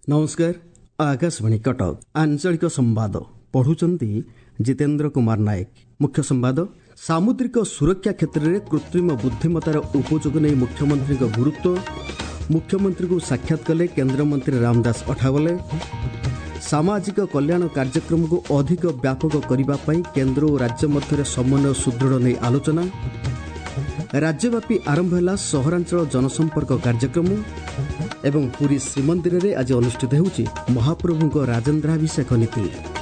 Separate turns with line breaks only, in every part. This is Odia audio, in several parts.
नमस्कार। आकाशवाणी कटक आंचलिक संवाद पढ़ुचंती जितेन्द्र कुमार नायक। मुख्य संवाद सामुद्रिक सुरक्षा क्षेत्र में कृत्रिम बुद्धिमतार उपयोग नहीं मुख्यमंत्री गुरुत्व। मुख्यमंत्री को साक्षात कले केन्द्रमंत्री रामदास अठावले। सामाजिक कल्याण कार्यक्रम को अधिक व्यापक करने केन्द्र और राज्य मध्य समन्वय सुदृढ़ नहीं आलोचना। राज्यव्यापी आरंभ है सहरांचल जनसंपर्क कार्यक्रम एवं पुरी श्रीमंदिर में आज अनुष्ठित होउछि महाप्रभु राजेन्द्राभिषेक नीति।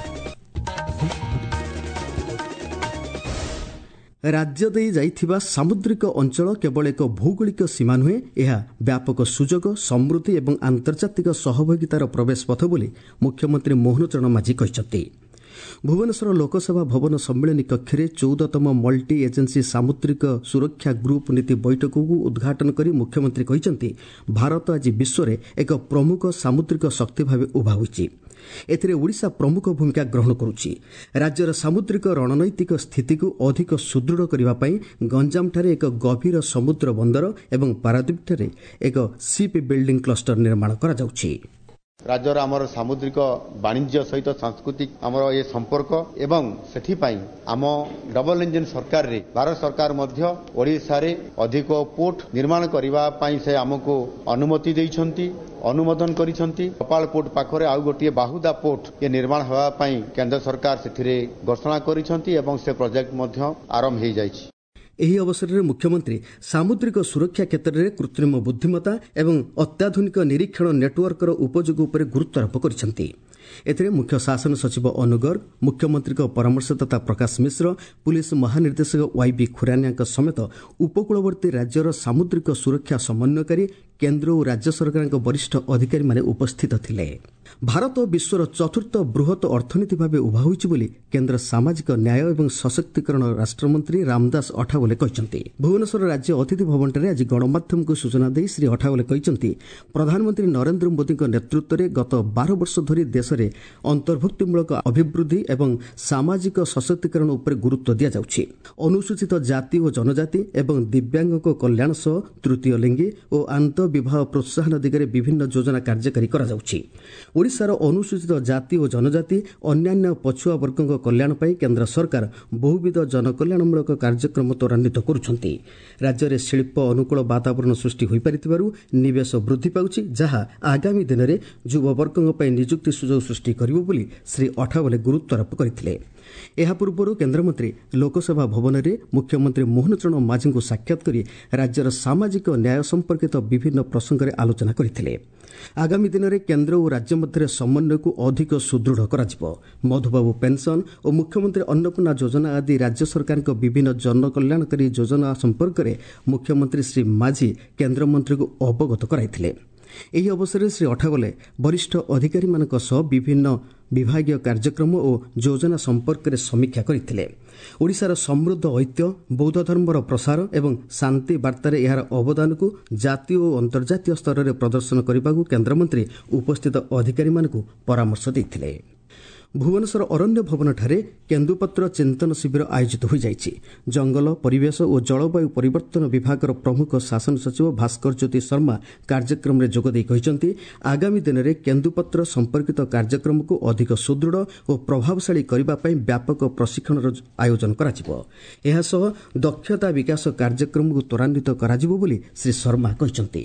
राज्य दे जाइथिबा सामुद्रिक अंचल केवल एक भौगोलिक सीमा नुहे, यह व्यापक सुजोग समृद्धि एवं आंतर्जातिक सहभागितार प्रवेश पथ बोली मुख्यमंत्री मोहन चरण माझी कहिसथि। भुवनेश्वर लोकसभा भवन सम्मेलन कक्ष 14तम मल्टी एजेन्सी सामुद्रिक सुरक्षा ग्रुप नीति बैठक को उद्घाटन करी मुख्यमंत्री कहिसथि भारत आज विश्व में एक प्रमुख सामुद्रिक शक्ति भाव उभा होइछि। एथिरे ओडिशा प्रमुख भूमिका ग्रहण करुछि। राज्यर सामुद्रिक रणनैतिक स्थिति को अधिक सुदृढ़ करने पाई गंजाम ठारे एक गभीर समुद्र बंदर एवं पारादीप ठारे एक शिप बिल्डिंग क्लस्टर निर्माण करा जाउछि।
राज्यर आमर सामुद्रिक वाणिज्य सहित सांस्कृतिक आमर ये संपर्क एवं सेठिपाई आम डबल इंजन सरकार रे भारत सरकार मध्य ओडिशा रे अधिक पोर्ट निर्माण करबा पई से हमको अनुमति दैछंती, अनुमोदन करिसंती। कपाल पोर्ट पाखरे आउ गोटिए बाहुदा पोर्ट ये निर्माण होगा पई केंद्र सरकार सेथिरे घोषणा करिसंती एवं से प्रोजेक्ट मध्य आरंभ हो जाइछि।
ଏହି ଅବସରରେ ମୁଖ୍ୟମନ୍ତ୍ରୀ ସାମୁଦ୍ରିକ ସୁରକ୍ଷା କ୍ଷେତ୍ରରେ କୃତ୍ରିମ ବୁଦ୍ଧିମତା ଏବଂ ଅତ୍ୟାଧୁନିକ ନିରୀକ୍ଷଣ ନେଟୱାର୍କର ଉପଯୋଗ ଉପରେ ଗୁରୁତ୍ୱାରୋପ କରିଛନ୍ତି। ଏଥିରେ ମୁଖ୍ୟ ଶାସନ ସଚିବ ଅନୁଗର୍ଗ, ମୁଖ୍ୟମନ୍ତ୍ରୀଙ୍କ ପରାମର୍ଶଦାତା ପ୍ରକାଶ ମିଶ୍ର, ପୁଲିସ ମହାନିର୍ଦ୍ଦେଶକ ୱାଇବି ଖୁରାନିଆଙ୍କ ସମେତ ଉପକୂଳବର୍ତ୍ତୀ ରାଜ୍ୟର ସାମୁଦ୍ରିକ ସୁରକ୍ଷା ସମନ୍ୱୟକାରୀ କେନ୍ଦ୍ର ଓ ରାଜ୍ୟ ସରକାରଙ୍କ ବରିଷ୍ଠ ଅଧିକାରୀମାନେ ଉପସ୍ଥିତ ଥିଲେ। ଭାରତ ବିଶ୍ୱର ଚତୁର୍ଥ ବୃହତ ଅର୍ଥନୀତି ଭାବେ ଉଭା ହୋଇଛି ବୋଲି କେନ୍ଦ୍ର ସାମାଜିକ ନ୍ୟାୟ ଏବଂ ସଶକ୍ତିକରଣ ରାଷ୍ଟ୍ରମନ୍ତ୍ରୀ ରାମଦାସ ଅଠାବଲେ କହିଛନ୍ତି। ଭୁବନେଶ୍ୱର ରାଜ୍ୟ ଅତିଥି ଭବନଠାରେ ଆଜି ଗଣମାଧ୍ୟମକୁ ସୂଚନା ଦେଇ ଶ୍ରୀ ଅଠାବଲେ କହିଛନ୍ତି ପ୍ରଧାନମନ୍ତ୍ରୀ ନରେନ୍ଦ୍ର ମୋଦିଙ୍କ ନେତୃତ୍ୱରେ ଗତ 12 ବର୍ଷ ଧରି ଦେଶରେ ଅନ୍ତର୍ଭୁକ୍ତିମୂଳକ ଅଭିବୃଦ୍ଧି ଏବଂ ସାମାଜିକ ସଶକ୍ତିକରଣ ଉପରେ ଗୁରୁତ୍ୱ ଦିଆଯାଉଛି। ଅନୁସୂଚିତ ଜାତି ଓ ଜନଜାତି ଏବଂ ଦିବ୍ୟାଙ୍ଗଙ୍କ କଲ୍ୟାଣ ସହ ତୃତୀୟ ଲିଙ୍ଗୀ ଓ ଆନ୍ତଃବିବାହ ପ୍ରୋତ୍ସାହନ ଦିଗରେ ବିଭିନ୍ନ ଯୋଜନା କାର୍ଯ୍ୟକାରୀ କରାଯାଉଛି। ଓଡ଼ିଶାର ଅନୁସୂଚିତ ଜାତି ଓ ଜନଜାତି ଅନ୍ୟାନ୍ୟ ପଛୁଆ ବର୍ଗଙ୍କ କଲ୍ୟାଣ ପାଇଁ କେନ୍ଦ୍ର ସରକାର ବହୁବିଧ ଜନକଲ୍ୟାଣମୂଳକ କାର୍ଯ୍ୟକ୍ରମ ତ୍ୱରାନ୍ୱିତ କରୁଛନ୍ତି। ରାଜ୍ୟରେ ଶିଳ୍ପ ଅନୁକୂଳ ବାତାବରଣ ସୃଷ୍ଟି ହୋଇପାରିଥିବାରୁ ନିବେଶ ବୃଦ୍ଧି ପାଉଛି, ଯାହା ଆଗାମୀ ଦିନରେ ଯୁବବର୍ଗଙ୍କ ପାଇଁ ନିଯୁକ୍ତି ସୁଯୋଗ ସୃଷ୍ଟି କରିବ ବୋଲି ଶ୍ରୀ ଅଠାବଲେ ଗୁରୁତ୍ୱାରୋପ କରିଥିଲେ। ଏହା ପୂର୍ବରୁ କେନ୍ଦ୍ରମନ୍ତ୍ରୀ ଲୋକସଭା ଭବନରେ ମୁଖ୍ୟମନ୍ତ୍ରୀ ମୋହନ ଚରଣ ମାଝୀଙ୍କୁ ସାକ୍ଷାତ କରି ରାଜ୍ୟର ସାମାଜିକ ନ୍ୟାୟ ସମ୍ପର୍କିତ ବିଭିନ୍ନ ପ୍ରସଙ୍ଗରେ ଆଲୋଚନା କରିଥିଲେ। ଆଗାମୀ ଦିନରେ କେନ୍ଦ୍ର ଓ ରାଜ୍ୟ ମଧ୍ୟରେ ସମନ୍ୱୟକୁ ଅଧିକ ସୁଦୃଢ଼ କରାଯିବ। ମଧୁବାବୁ ପେନ୍ସନ୍ ଓ ମୁଖ୍ୟମନ୍ତ୍ରୀ ଅନ୍ନପୂର୍ଣ୍ଣା ଯୋଜନା ଆଦି ରାଜ୍ୟ ସରକାରଙ୍କ ବିଭିନ୍ନ ଜନକଲ୍ୟାଣକାରୀ ଯୋଜନା ସମ୍ପର୍କରେ ମୁଖ୍ୟମନ୍ତ୍ରୀ ଶ୍ରୀ ମାଝୀ କେନ୍ଦ୍ରମନ୍ତ୍ରୀଙ୍କୁ ଅବଗତ କରାଇଥିଲେ। ଏହି ଅବସରରେ ଶ୍ରୀ ଅଠାବଲେ ବରିଷ୍ଠ ଅଧିକାରୀମାନଙ୍କ ସହ ବିଭିନ୍ନ ବିଭାଗୀୟ କାର୍ଯ୍ୟକ୍ରମ ଓ ଯୋଜନା ସମ୍ପର୍କରେ ସମୀକ୍ଷା କରିଥିଲେ। ଓଡ଼ିଶାର ସମୃଦ୍ଧ ଐତିହ୍ୟ, ବୌଦ୍ଧ ଧର୍ମର ପ୍ରସାର ଏବଂ ଶାନ୍ତି ବାର୍ତ୍ତାରେ ଏହାର ଅବଦାନକୁ ଜାତୀୟ ଓ ଅନ୍ତର୍ଜାତୀୟ ସ୍ତରରେ ପ୍ରଦର୍ଶନ କରିବାକୁ କେନ୍ଦ୍ରମନ୍ତ୍ରୀ ଉପସ୍ଥିତ ଅଧିକାରୀମାନଙ୍କୁ ପରାମର୍ଶ ଦେଇଥିଲେ। ଭୁବନେଶ୍ୱର ଅରଣ୍ୟ ଭବନଠାରେ କେନ୍ଦୁପତ୍ର ଚିନ୍ତନ ଶିବିର ଆୟୋଜିତ ହୋଇଯାଇଛି। ଜଙ୍ଗଲ, ପରିବେଶ ଓ ଜଳବାୟୁ ପରିବର୍ତ୍ତନ ବିଭାଗର ପ୍ରମୁଖ ଶାସନ ସଚିବ ଭାସ୍କର ଜ୍ୟୋତି ଶର୍ମା କାର୍ଯ୍ୟକ୍ରମରେ ଯୋଗଦେଇ କହିଛନ୍ତି ଆଗାମୀ ଦିନରେ କେନ୍ଦୁପତ୍ର ସମ୍ପର୍କିତ କାର୍ଯ୍ୟକ୍ରମକୁ ଅଧିକ ସୁଦୃଢ଼ ଓ ପ୍ରଭାବଶାଳୀ କରିବା ପାଇଁ ବ୍ୟାପକ ପ୍ରଶିକ୍ଷଣର ଆୟୋଜନ କରାଯିବ। ଏହାସହ ଦକ୍ଷତା ବିକାଶ କାର୍ଯ୍ୟକ୍ରମକୁ ତ୍ୱରାନ୍ୱିତ କରାଯିବ ବୋଲି ଶ୍ରୀ ଶର୍ମା କହିଛନ୍ତି।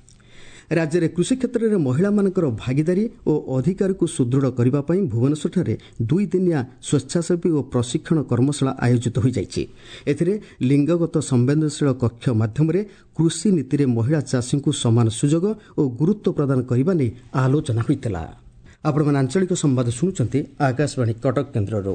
ରାଜ୍ୟରେ କୃଷି କ୍ଷେତ୍ରରେ ମହିଳାମାନଙ୍କର ଭାଗିଦାରୀ ଓ ଅଧିକାରକୁ ସୁଦୃଢ଼ କରିବା ପାଇଁ ଭୁବନେଶ୍ୱରଠାରେ 2 ଦିନିଆ ସ୍ୱେଚ୍ଛାସେବୀ ଓ ପ୍ରଶିକ୍ଷଣ କର୍ମଶାଳା ଆୟୋଜିତ ହୋଇଯାଇଛି। ଏଥିରେ ଲିଙ୍ଗଗତ ସମ୍ବେଦନଶୀଳ କକ୍ଷ ମାଧ୍ୟମରେ କୃଷି ନୀତିରେ ମହିଳା ଚାଷୀଙ୍କୁ ସମାନ ସୁଯୋଗ ଓ ଗୁରୁତ୍ୱ ପ୍ରଦାନ କରିବା ନେଇ ଆଲୋଚନା ହୋଇଥିଲା। ଆପଣମାନେ ଆଞ୍ଚଳିକ ସମ୍ବାଦ ଶୁଣୁଛନ୍ତି ଆକାଶବାଣୀ କଟକ କେନ୍ଦ୍ରରୁ।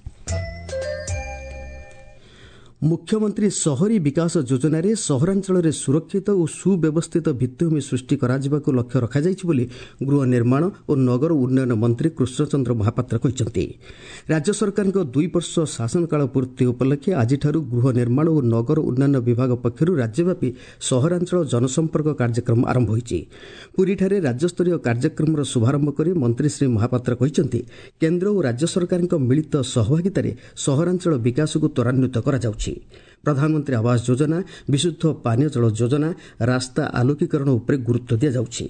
ମୁଖ୍ୟମନ୍ତ୍ରୀ ସହରୀ ବିକାଶ ଯୋଜନାରେ ସହରାଞ୍ଚଳରେ ସୁରକ୍ଷିତ ଓ ସୁବ୍ୟବସ୍ଥିତ ଭିତ୍ତିଭୂମି ସୃଷ୍ଟି କରାଯିବାକୁ ଲକ୍ଷ୍ୟ ରଖାଯାଇଛି ବୋଲି ଗୃହ ନିର୍ମାଣ ଓ ନଗର ଉନ୍ନୟନ ମନ୍ତ୍ରୀ କୃଷ୍ଣଚନ୍ଦ୍ର ମହାପାତ୍ର କହିଛନ୍ତି। ରାଜ୍ୟ ସରକାରଙ୍କ 2 ବର୍ଷ ଶାସନକାଳ ପୂର୍ତ୍ତି ଉପଲକ୍ଷେ ଆଜିଠାରୁ ଗୃହ ନିର୍ମାଣ ଓ ନଗର ଉନ୍ନୟନ ବିଭାଗ ପକ୍ଷରୁ ରାଜ୍ୟବ୍ୟାପୀ ସହରାଞ୍ଚଳ ଜନସମ୍ପର୍କ କାର୍ଯ୍ୟକ୍ରମ ଆରମ୍ଭ ହୋଇଛି। ପୁରୀଠାରେ ରାଜ୍ୟସ୍ତରୀୟ କାର୍ଯ୍ୟକ୍ରମର ଶୁଭାରମ୍ଭ କରି ମନ୍ତ୍ରୀ ଶ୍ରୀ ମହାପାତ୍ର କହିଛନ୍ତି କେନ୍ଦ୍ର ଓ ରାଜ୍ୟ ସରକାରଙ୍କ ମିଳିତ ସହଭାଗିତାରେ ସହରାଞ୍ଚଳ ବିକାଶକୁ ତ୍ୱରାନ୍ୱିତ କରାଯାଉଛି। ପ୍ରଧାନମନ୍ତ୍ରୀ ଆବାସ ଯୋଜନା, ବିଶୁଦ୍ଧ ପାନୀୟ ଜଳ ଯୋଜନା, ରାସ୍ତା ଆଲୋକୀକରଣ ଉପରେ ଗୁରୁତ୍ୱ ଦିଆଯାଉଛି।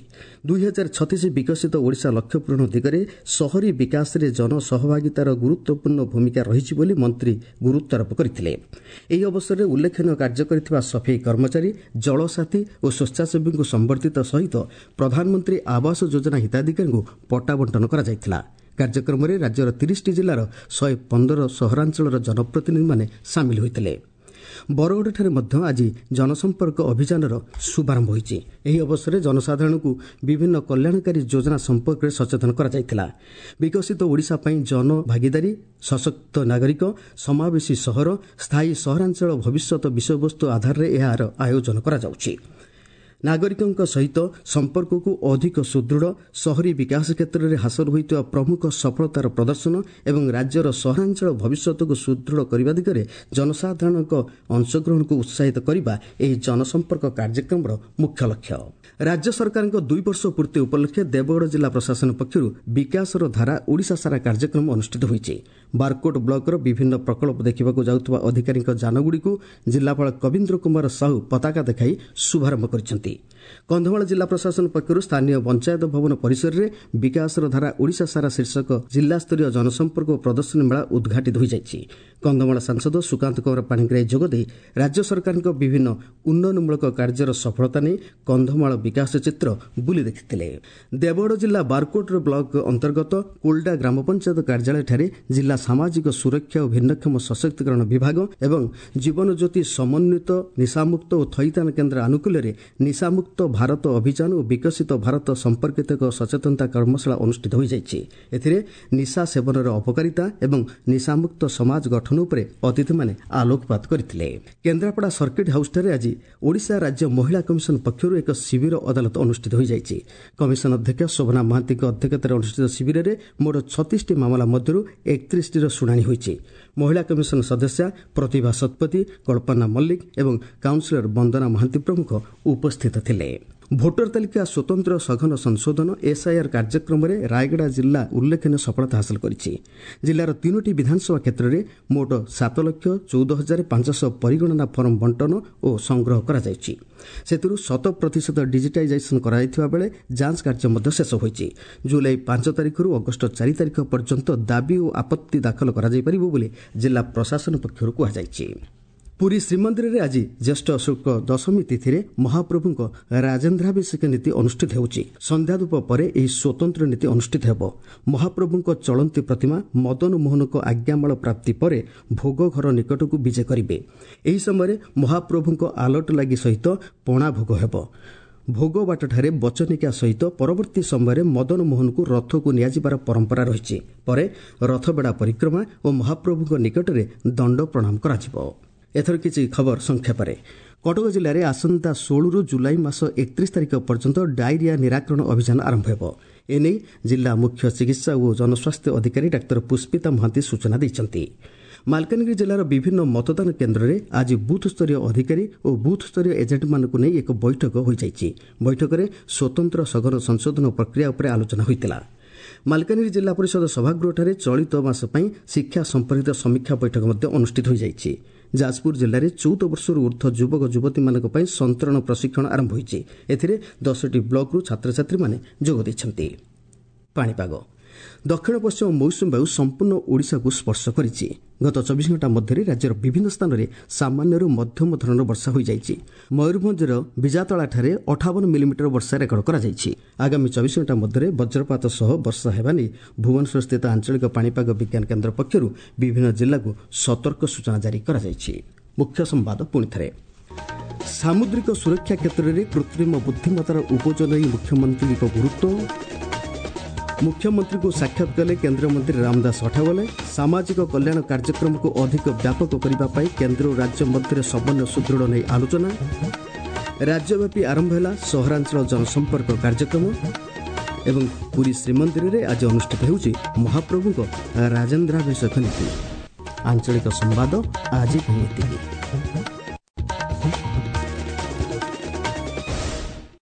2036 ବିକଶିତ ଓଡ଼ିଶା ଲକ୍ଷ୍ୟ ପୂରଣ ଦିଗରେ ସହରୀ ବିକାଶରେ ଜନସହଭାଗିତାର ଗୁରୁତ୍ୱପୂର୍ଣ୍ଣ ଭୂମିକା ରହିଛି ବୋଲି ମନ୍ତ୍ରୀ ଗୁରୁତ୍ୱାରୋପ କରିଥିଲେ। ଏହି ଅବସରରେ ଉଲ୍ଲେଖନୀୟ କାର୍ଯ୍ୟ କରିଥିବା ସଫେଇ କର୍ମଚାରୀ, ଜଳସାଥୀ ଓ ସ୍ୱେଚ୍ଛାସେବୀଙ୍କୁ ସମ୍ବର୍ଦ୍ଧିତ ସହିତ ପ୍ରଧାନମନ୍ତ୍ରୀ ଆବାସ ଯୋଜନା ହିତାଧିକାରୀଙ୍କୁ ପଟ୍ଟା ବଣ୍ଟନ କରାଯାଇଥିଲା। କାର୍ଯ୍ୟକ୍ରମରେ ରାଜ୍ୟର 30ଟି ଜିଲ୍ଲାର 115 ସହରାଞ୍ଚଳର ଜନପ୍ରତିନିଧିମାନେ ସାମିଲ ହୋଇଥିଲେ। ବରଗଡ଼ଠାରେ ମଧ୍ୟ ଆଜି ଜନସମ୍ପର୍କ ଅଭିଯାନର ଶୁଭାରମ୍ଭ ହୋଇଛି। ଏହି ଅବସରରେ ଜନସାଧାରଣଙ୍କୁ ବିଭିନ୍ନ କଲ୍ୟାଣକାରୀ ଯୋଜନା ସମ୍ପର୍କରେ ସଚେତନ କରାଯାଇଥିଲା। ବିକଶିତ ଓଡ଼ିଶା ପାଇଁ ଜନଭାଗିଦାରୀ, ସଶକ୍ତ ନାଗରିକ, ସମାବେଶୀ ସହର, ସ୍ଥାୟୀ ସହରାଞ୍ଚଳ ଭବିଷ୍ୟତ ବିଷୟବସ୍ତୁ ଆଧାରରେ ଏହାର ଆୟୋଜନ କରାଯାଉଛି। ନାଗରିକଙ୍କ ସହିତ ସମ୍ପର୍କକୁ ଅଧିକ ସୁଦୃଢ଼, ସହରୀ ବିକାଶ କ୍ଷେତ୍ରରେ ହାସଲ ହୋଇଥିବା ପ୍ରମୁଖ ସଫଳତାର ପ୍ରଦର୍ଶନ ଏବଂ ରାଜ୍ୟର ସହରାଞ୍ଚଳ ଭବିଷ୍ୟତକୁ ସୁଦୃଢ଼ କରିବା ଦିଗରେ ଜନସାଧାରଣଙ୍କ ଅଂଶଗ୍ରହଣକୁ ଉତ୍ସାହିତ କରିବା ଏହି ଜନସମ୍ପର୍କ କାର୍ଯ୍ୟକ୍ରମର ମୁଖ୍ୟ ଲକ୍ଷ୍ୟ। ରାଜ୍ୟ ସରକାରଙ୍କ 2 ବର୍ଷ ପୂର୍ତ୍ତି ଉପଲକ୍ଷେ ଦେବଗଡ଼ ଜିଲ୍ଲା ପ୍ରଶାସନ ପକ୍ଷରୁ ବିକାଶର ଧାରା ଓଡ଼ିଶା ସାରା କାର୍ଯ୍ୟକ୍ରମ ଅନୁଷ୍ଠିତ ହୋଇଛି। ବାରକୋଟ ବ୍ଲକର ବିଭିନ୍ନ ପ୍ରକଳ୍ପ ଦେଖିବାକୁ ଯାଉଥିବା ଅଧିକାରୀଙ୍କ ଯାନଗୁଡ଼ିକୁ ଜିଲ୍ଲାପାଳ କବୀନ୍ଦ୍ର କୁମାର ସାହୁ ପତାକା ଦେଖାଇ ଶୁଭାରମ୍ଭ କରିଛନ୍ତି। କନ୍ଧମାଳ ଜିଲ୍ଲା ପ୍ରଶାସନ ପକ୍ଷରୁ ସ୍ଥାନୀୟ ପଞ୍ଚାୟତ ଭବନ ପରିସରରେ ବିକାଶର ଧାରା ଓଡ଼ିଶା ସାରା ଶୀର୍ଷକ ଜିଲ୍ଲାସ୍ତରୀୟ ଜନସମ୍ପର୍କ ଓ ପ୍ରଦର୍ଶନୀ ମେଳା ଉଦ୍ଘାଟିତ ହୋଇଯାଇଛି। କନ୍ଧମାଳ ସାଂସଦ ସୁକାନ୍ତ କୁମାର ପାଣିଗ୍ରାହୀ ଯୋଗଦେଇ ରାଜ୍ୟ ସରକାରଙ୍କ ବିଭିନ୍ନ ଉନ୍ନୟନମୂଳକ କାର୍ଯ୍ୟର ସଫଳତା ନେଇ କନ୍ଧମାଳ ବିକାଶ ଚିତ୍ର ବୁଲି ଦେଖିଥିଲେ। ଦେବଗଡ଼ ଜିଲ୍ଲା ବାରକୋଟର ବ୍ଲକ ଅନ୍ତର୍ଗତ କୋଲ୍ଡା ଗ୍ରାମପଞ୍ଚାୟତ କାର୍ଯ୍ୟାଳୟଠାରେ ଜିଲ୍ଲା ସାମାଜିକ ସୁରକ୍ଷା ଓ ଭିନ୍ନକ୍ଷମ ସଶକ୍ତିକରଣ ବିଭାଗ ଏବଂ ଜୀବନଜ୍ୟୋତି ସମନ୍ୱିତ ନିଶାମୁକ୍ତ ଓ ଥଇଥାନ କେନ୍ଦ୍ର ଆନୁକୂଲ୍ୟରେ ନିଶାମୁକ୍ତ ଭାରତ ଅଭିଯାନ ଓ ବିକଶିତ ଭାରତ ସମ୍ପର୍କିତ ଏକ ସଚେତନତା କର୍ମଶାଳା ଅନୁଷ୍ଠିତ ହୋଇଯାଇଛି। ଏଥିରେ ନିଶା ସେବନର ଅପକାରିତା ଏବଂ ନିଶାମୁକ୍ତ ସମାଜ ଗଠନ ଉପରେ ଅତିଥିମାନେ ଆଲୋକପାତ କରିଥିଲେ। କେନ୍ଦ୍ରାପଡ଼ା ସର୍କିଟ୍ ହାଉସ୍ଠାରେ ଆଜି ଓଡ଼ିଶା ରାଜ୍ୟ ମହିଳା କମିଶନ ପକ୍ଷରୁ ଏକ ଶିବିର ଅଦାଲତ ଅନୁଷ୍ଠିତ ହୋଇଯାଇଛି। କମିଶନ ଅଧ୍ୟକ୍ଷ ଶୋଭନା ମହାନ୍ତିଙ୍କ ଅଧ୍ୟକ୍ଷତାରେ ଅନୁଷ୍ଠିତ ଶିବିରରେ ମୋଟ 36ଟି ମାମଲା ମଧ୍ୟରୁ 31ଟିର ଶୁଣାଣି ହୋଇଛି। ମହିଳା କମିଶନ ସଦସ୍ୟା ପ୍ରତିଭା ଶତପଥୀ, କଳ୍ପନା ମଲ୍ଲିକ ଏବଂ କାଉନ୍ସିଲର ବନ୍ଦନା ମହାନ୍ତି ପ୍ରମୁଖ ଉପସ୍ଥିତ ଥିଲେ। ଭୋଟର ତାଲିକା ସ୍ୱତନ୍ତ୍ର ସଘନ ସଂଶୋଧନ SIR କାର୍ଯ୍ୟକ୍ରମରେ ରାୟଗଡ଼ା ଜିଲ୍ଲା ଉଲ୍ଲେଖନୀୟ ସଫଳତା ହାସଲ କରିଛି। ଜିଲ୍ଲାର 3ଟି ବିଧାନସଭା କ୍ଷେତ୍ରରେ ମୋଟ 7,14,500 ପରିଗଣନା ଫର୍ମ ବଣ୍ଟନ ଓ ସଂଗ୍ରହ କରାଯାଇଛି। ସେଥିରୁ 100% ଡିଜିଟାଇଜେସନ୍ କରାଯାଇଥିବା ବେଳେ ଯାଞ୍ଚ କାର୍ଯ୍ୟ ମଧ୍ୟ ଶେଷ ହୋଇଛି। ଜୁଲାଇ 5 ତାରିଖରୁ ଅଗଷ୍ଟ 4 ତାରିଖ ପର୍ଯ୍ୟନ୍ତ ଦାବି ଓ ଆପତ୍ତି ଦାଖଲ କରାଯାଇପାରିବ ବୋଲି ଜିଲ୍ଲା ପ୍ରଶାସନ ପକ୍ଷରୁ କୁହାଯାଇଛି। ପୁରୀ ଶ୍ରୀମନ୍ଦିରରେ ଆଜି ଜ୍ୟେଷ୍ଠ ଶୁକ୍ଳ ଦଶମୀ ତିଥିରେ ମହାପ୍ରଭୁଙ୍କ ରାଜେନ୍ଦ୍ରାଭିଷେକ ନୀତି ଅନୁଷ୍ଠିତ ହେଉଛି। ସନ୍ଧ୍ୟାଧୂପ ପରେ ଏହି ସ୍ୱତନ୍ତ୍ର ନୀତି ଅନୁଷ୍ଠିତ ହେବ। ମହାପ୍ରଭୁଙ୍କ ଚଳନ୍ତି ପ୍ରତିମା ମଦନ ମୋହନଙ୍କ ଆଜ୍ଞାମାଳ ପ୍ରାପ୍ତି ପରେ ଭୋଗ ଘର ନିକଟକୁ ବିଜେ କରିବେ। ଏହି ସମୟରେ ମହାପ୍ରଭୁଙ୍କ ଆଲଟ ଲାଗି ସହିତ ପଣା ଭୋଗ ହେବ। ଭୋଗବାଟଠାରେ ବଚନିକା ସହିତ ପରବର୍ତ୍ତୀ ସମୟରେ ମଦନ ମୋହନଙ୍କୁ ରଥକୁ ନିଆଯିବାର ପରମ୍ପରା ରହିଛି। ପରେ ରଥବେଡ଼ା ପରିକ୍ରମା ଓ ମହାପ୍ରଭୁଙ୍କ ନିକଟରେ ଦଣ୍ଡ ପ୍ରଣାମ କରାଯିବ। ଏଥର କିଛି ଖବର ସଂକ୍ଷେପରେ। କଟକ ଜିଲ୍ଲାରେ ଆସନ୍ତା 16ରୁ ଜୁଲାଇ ମାସ 31 ତାରିଖ ପର୍ଯ୍ୟନ୍ତ ଡାଇରିଆ ନିରାକରଣ ଅଭିଯାନ ଆରମ୍ଭ ହେବ। ଏନେଇ ଜିଲ୍ଲା ମୁଖ୍ୟ ଚିକିତ୍ସା ଓ ଜନସ୍ୱାସ୍ଥ୍ୟ ଅଧିକାରୀ ଡାକ୍ତର ପୁଷ୍ପିତା ମହାନ୍ତି ସୂଚନା ଦେଇଛନ୍ତି। ମାଲକାନଗିରି ଜିଲ୍ଲାର ବିଭିନ୍ନ ମତଦାନ କେନ୍ଦ୍ରରେ ଆଜି ବୁଥସ୍ତରୀୟ ଅଧିକାରୀ ଓ ବୁଥସ୍ତରୀୟ ଏଜେଣ୍ଟମାନଙ୍କୁ ନେଇ ଏକ ବୈଠକ ହୋଇଯାଇଛି। ବୈଠକରେ ସ୍ୱତନ୍ତ୍ର ସଘନ ସଂଶୋଧନ ପ୍ରକ୍ରିୟା ଉପରେ ଆଲୋଚନା ହୋଇଥିଲା। ମାଲକାନଗିରି ଜିଲ୍ଲା ପରିଷଦ ସଭାଗୃହଠାରେ ଚଳିତ ମାସ ପାଇଁ ଶିକ୍ଷା ସମ୍ପର୍କିତ ସମୀକ୍ଷା ବୈଠକ ମଧ୍ୟ ଅନୁଷ୍ଠିତ ହୋଇଯାଇଛି। ଯାଜପୁର ଜିଲ୍ଲାରେ 14 ବର୍ଷରୁ ଊର୍ଦ୍ଧ୍ୱ ଯୁବକ ଯୁବତୀମାନଙ୍କ ପାଇଁ ସନ୍ତରଣ ପ୍ରଶିକ୍ଷଣ ଆରମ୍ଭ ହୋଇଛି। ଏଥିରେ 10ଟି ବ୍ଲକରୁ ଛାତ୍ରଛାତ୍ରୀମାନେ ଯୋଗ ଦେଇଛନ୍ତି। ପାଣିପାଗ। ଦକ୍ଷିଣ ପଶ୍ଚିମ ମୌସୁମୀ ବାୟୁ ସମ୍ପୂର୍ଣ୍ଣ ଓଡ଼ିଶାକୁ ସ୍ପର୍ଶ କରିଛି। ଗତ 24 ଘଣ୍ଟା ମଧ୍ୟରେ ରାଜ୍ୟର ବିଭିନ୍ନ ସ୍ଥାନରେ ସାମାନ୍ୟରୁ ମଧ୍ୟମ ଧରଣର ବର୍ଷା ହୋଇଯାଇଛି। ମୟୂରଭଞ୍ଜର ବିଜାତଳାଠାରେ 58 ମିଲିମିଟର ବର୍ଷା ରେକର୍ଡ କରାଯାଇଛି। ଆଗାମୀ 24 ଘଣ୍ଟା ମଧ୍ୟରେ ବଜ୍ରପାତ ସହ ବର୍ଷା ହେବା ନେଇ ଭୁବନେଶ୍ୱରସ୍ଥିତ ଆଞ୍ଚଳିକ ପାଣିପାଗ ବିଜ୍ଞାନ କେନ୍ଦ୍ର ପକ୍ଷରୁ ବିଭିନ୍ନ ଜିଲ୍ଲାକୁ ସତର୍କ ସୂଚନା ଜାରି କରାଯାଇଛି। ମୁଖ୍ୟ ସମ୍ବାଦ ପୁଣିଥରେ। ସାମୁଦ୍ରିକ ସୁରକ୍ଷା କ୍ଷେତ୍ରରେ କୃତ୍ରିମ ବୁଦ୍ଧିମତ୍ତାର ଉପଯୋଗ ନେଇ ମୁଖ୍ୟମନ୍ତ୍ରୀଙ୍କ ଗୁରୁତ୍ୱ। ମୁଖ୍ୟମନ୍ତ୍ରୀଙ୍କୁ ସାକ୍ଷାତ କଲେ କେନ୍ଦ୍ରମନ୍ତ୍ରୀ ରାମଦାସ ଅଠାୱାଲେ। ସାମାଜିକ କଲ୍ୟାଣ କାର୍ଯ୍ୟକ୍ରମକୁ ଅଧିକ ବ୍ୟାପକ କରିବା ପାଇଁ କେନ୍ଦ୍ର ଓ ରାଜ୍ୟ ମଧ୍ୟରେ ସମନ୍ୱୟ ସୁଦୃଢ଼ ନେଇ ଆଲୋଚନା। ରାଜ୍ୟବ୍ୟାପୀ ଆରମ୍ଭ ହେଲା ସହରାଞ୍ଚଳ ଜନସମ୍ପର୍କ କାର୍ଯ୍ୟକ୍ରମ ଏବଂ ପୁରୀ ଶ୍ରୀମନ୍ଦିରରେ ଆଜି ଅନୁଷ୍ଠିତ ହେଉଛି ମହାପ୍ରଭୁଙ୍କ ରାଜେନ୍ଦ୍ରାଭିଷେକ ନୀତି। ଆଞ୍ଚଳିକ ସମ୍ବାଦ ଆଜି ପାଇଁ ଏତିକି।